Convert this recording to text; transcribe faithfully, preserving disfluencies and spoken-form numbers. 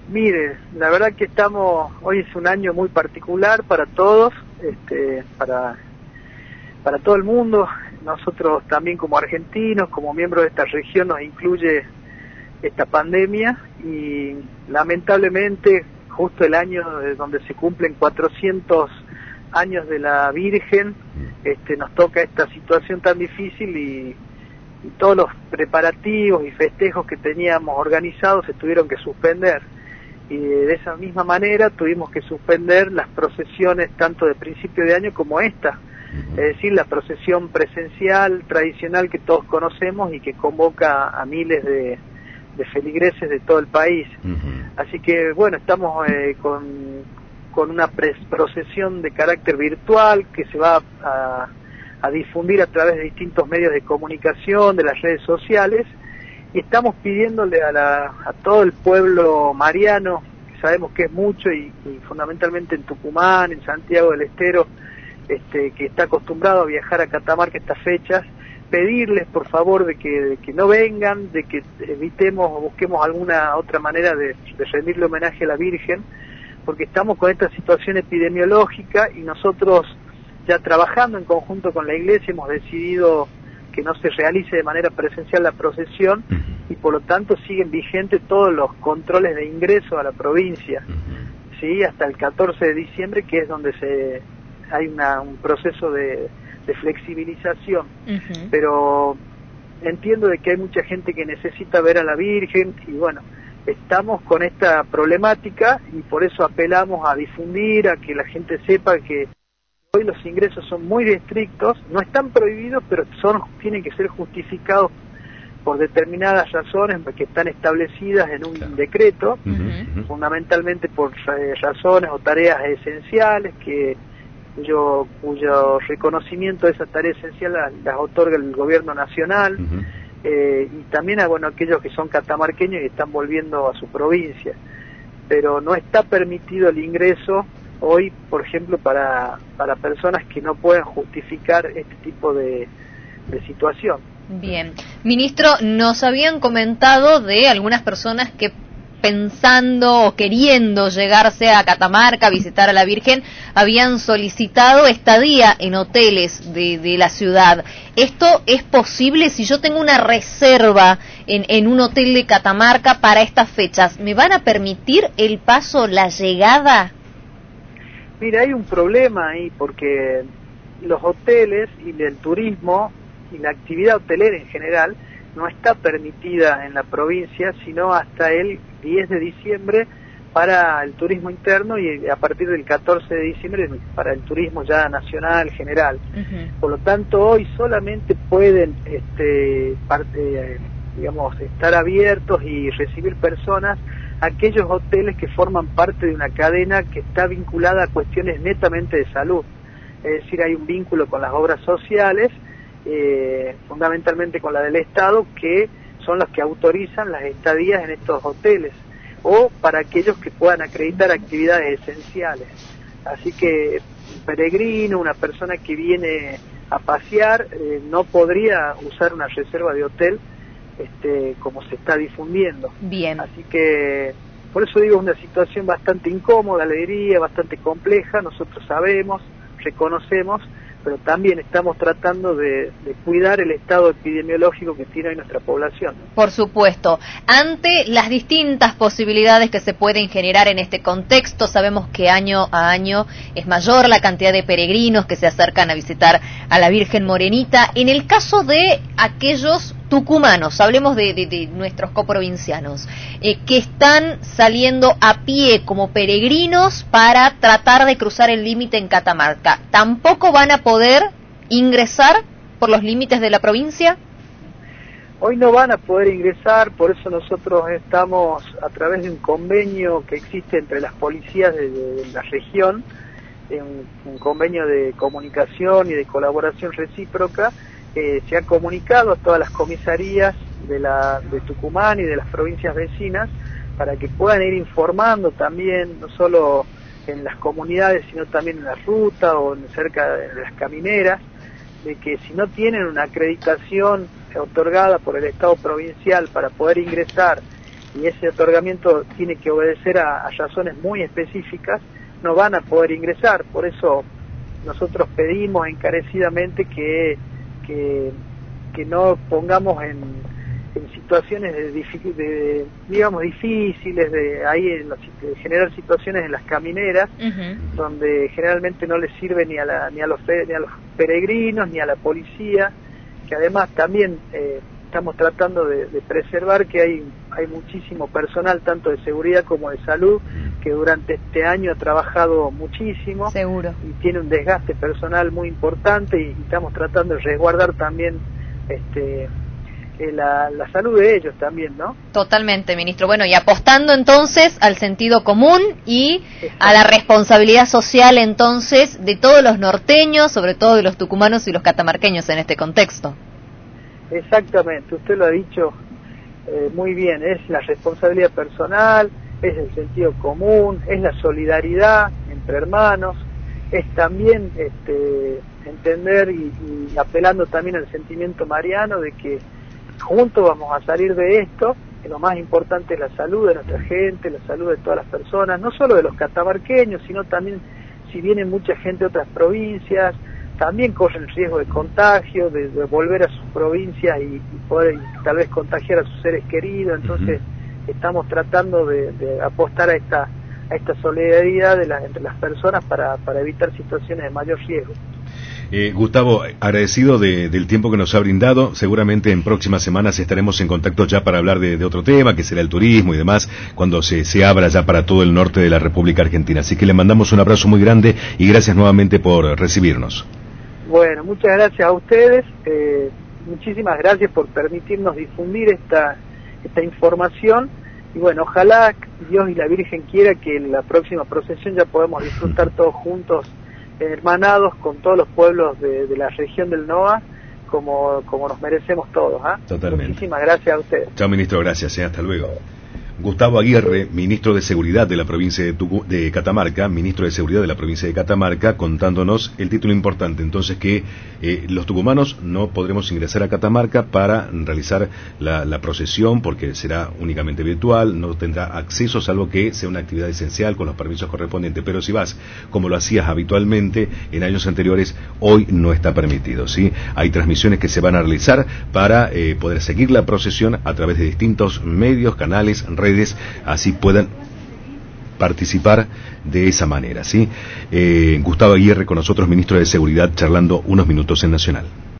Mire, la verdad que estamos, hoy es un año muy particular para todos, este, para, para todo el mundo. Nosotros también como argentinos, como miembros de esta región, nos incluye esta pandemia y lamentablemente justo el año de donde se cumplen cuatrocientos años de la Virgen, este, nos toca esta situación tan difícil y, y todos los preparativos y festejos que teníamos organizados se tuvieron que suspender. Y de esa misma manera tuvimos que suspender las procesiones tanto de principio de año como esta, es decir, la procesión presencial tradicional que todos conocemos y que convoca a miles de, de feligreses de todo el país. Uh-huh. Así que bueno, estamos eh, con, con una procesión de carácter virtual que se va a, a difundir a través de distintos medios de comunicación, de las redes sociales. Y estamos pidiéndole a, la, a todo el pueblo mariano, que sabemos que es mucho, y, y fundamentalmente en Tucumán, en Santiago del Estero, este, que está acostumbrado a viajar a Catamarca estas fechas, pedirles por favor de que, de que no vengan, de que evitemos o busquemos alguna otra manera de, de rendirle homenaje a la Virgen, porque estamos con esta situación epidemiológica y nosotros ya trabajando en conjunto con la Iglesia hemos decidido que no se realice de manera presencial la procesión y por lo tanto siguen vigentes todos los controles de ingreso a la provincia, sí, hasta el catorce de diciembre, que es donde se hay una, un proceso de, de flexibilización. Uh-huh. Pero entiendo de que hay mucha gente que necesita ver a la Virgen y bueno, estamos con esta problemática y por eso apelamos a difundir, a que la gente sepa que hoy los ingresos son muy estrictos, no están prohibidos, pero son tienen que ser justificados por determinadas razones que están establecidas en un claro. decreto, uh-huh. fundamentalmente por eh, razones o tareas esenciales que cuyo, cuyo reconocimiento de esas tareas esenciales las, las otorga el gobierno nacional, uh-huh. eh, y también a bueno aquellos que son catamarqueños y están volviendo a su provincia, pero no está permitido el ingreso hoy, por ejemplo, para, para personas que no puedan justificar este tipo de, de situación. Bien. Ministro, nos habían comentado de algunas personas que pensando o queriendo llegarse a Catamarca, a visitar a la Virgen, habían solicitado estadía en hoteles de, de la ciudad. ¿Esto es posible? Si yo tengo una reserva en, en un hotel de Catamarca para estas fechas, ¿me van a permitir el paso, la llegada? Mira, hay un problema ahí porque los hoteles y el turismo y la actividad hotelera en general no está permitida en la provincia sino hasta el diez de diciembre para el turismo interno y a partir del catorce de diciembre para el turismo ya nacional general. Uh-huh. Por lo tanto, hoy solamente pueden este, parte, digamos, estar abiertos y recibir personas aquellos hoteles que forman parte de una cadena que está vinculada a cuestiones netamente de salud. Es decir, hay un vínculo con las obras sociales, eh, fundamentalmente con la del Estado, que son las que autorizan las estadías en estos hoteles, o para aquellos que puedan acreditar actividades esenciales. Así que un peregrino, una persona que viene a pasear, eh, no podría usar una reserva de hotel Este, como se está difundiendo. Bien. Así que, por eso digo, es una situación bastante incómoda, le diría, bastante compleja, nosotros sabemos, reconocemos, pero también estamos tratando de, de cuidar el estado epidemiológico que tiene hoy nuestra población. Por supuesto. Ante las distintas posibilidades que se pueden generar en este contexto, sabemos que año a año es mayor la cantidad de peregrinos que se acercan a visitar a la Virgen Morenita. En el caso de aquellos tucumanos, hablemos de, de, de nuestros coprovincianos, eh, que están saliendo a pie como peregrinos para tratar de cruzar el límite en Catamarca, ¿tampoco van a poder ingresar por los límites de la provincia? Hoy no van a poder ingresar, por eso nosotros estamos a través de un convenio que existe entre las policías de, de la región, un, un convenio de comunicación y de colaboración recíproca. Eh, se ha comunicado a todas las comisarías de, la, de Tucumán y de las provincias vecinas para que puedan ir informando también, no solo en las comunidades, sino también en la ruta o en cerca de las camineras, de que si no tienen una acreditación otorgada por el Estado provincial para poder ingresar y ese otorgamiento tiene que obedecer a, a razones muy específicas, no van a poder ingresar. Por eso nosotros pedimos encarecidamente que, que, que no pongamos en, en situaciones de, de, digamos, difíciles, de ahí en los, de generar situaciones en las camineras, uh-huh. donde generalmente no les sirve ni a, la, ni, a los, ni a los peregrinos, ni a la policía, que además también eh, estamos tratando de, de preservar que hay, hay muchísimo personal, tanto de seguridad como de salud, que durante este año ha trabajado muchísimo. Seguro. Y tiene un desgaste personal muy importante, y, y estamos tratando de resguardar también este eh, la, la salud de ellos también, ¿no? Totalmente, ministro. Bueno, y apostando entonces al sentido común y Exacto. a la responsabilidad social entonces de todos los norteños, sobre todo de los tucumanos y los catamarqueños en este contexto. Exactamente, usted lo ha dicho eh, muy bien, es la responsabilidad personal, es el sentido común, es la solidaridad entre hermanos, es también este, entender y, y apelando también al sentimiento mariano de que juntos vamos a salir de esto, que lo más importante es la salud de nuestra gente, la salud de todas las personas, no solo de los catamarqueños, sino también si viene mucha gente de otras provincias, también corren el riesgo de contagio, de, de volver a sus provincias y, y poder y tal vez contagiar a sus seres queridos. Entonces uh-huh. estamos tratando de, de apostar a esta a esta solidaridad de la, entre las personas para, para evitar situaciones de mayor riesgo. Eh, Gustavo, agradecido de, del tiempo que nos ha brindado. Seguramente en próximas semanas estaremos en contacto ya para hablar de, de otro tema, que será el turismo y demás, cuando se, se abra ya para todo el norte de la República Argentina. Así que le mandamos un abrazo muy grande y gracias nuevamente por recibirnos. Bueno, muchas gracias a ustedes, eh, muchísimas gracias por permitirnos difundir esta, esta información, y bueno, ojalá Dios y la Virgen quiera que en la próxima procesión ya podamos disfrutar todos juntos, eh, hermanados con todos los pueblos de, de la región del NOA, como, como nos merecemos todos. ¿eh? Totalmente. Muchísimas gracias a ustedes. Chao, ministro, gracias, eh, hasta luego. Gustavo Aguirre, ministro de Seguridad de la provincia de, Tucu- de Catamarca, ministro de Seguridad de la provincia de Catamarca, contándonos el título importante, entonces que eh, los tucumanos no podremos ingresar a Catamarca para realizar la, la procesión porque será únicamente virtual, no tendrá acceso salvo que sea una actividad esencial con los permisos correspondientes, pero si vas como lo hacías habitualmente en años anteriores, hoy no está permitido, ¿sí? Hay transmisiones que se van a realizar para eh, poder seguir la procesión a través de distintos medios, canales, redes, así puedan participar de esa manera, ¿sí? Eh, Gustavo Aguirre con nosotros, ministro de Seguridad, charlando unos minutos en Nacional.